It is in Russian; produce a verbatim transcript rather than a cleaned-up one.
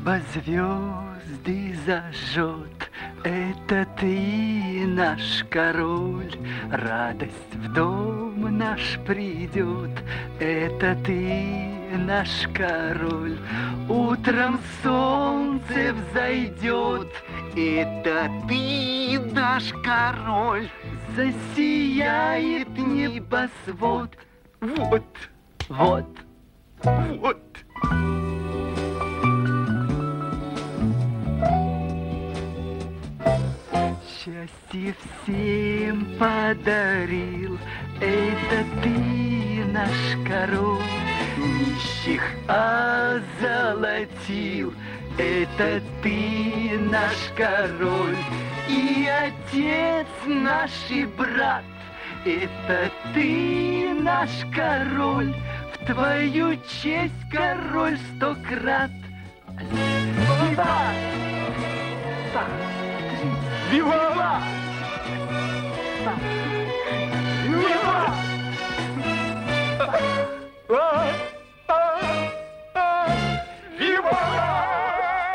Небо звезды зажжет, это ты, наш король. Радость в дом наш придет, это ты, наш король. Утром солнце взойдет, это ты, наш король. Засияет небосвод, вот, вот, вот. Счастье всем подарил, это ты, наш король. Нищих озолотил, это ты, наш король. И отец наш и брат, это ты, наш король. В твою честь, король, сто крат. Виват! Виват! Виват!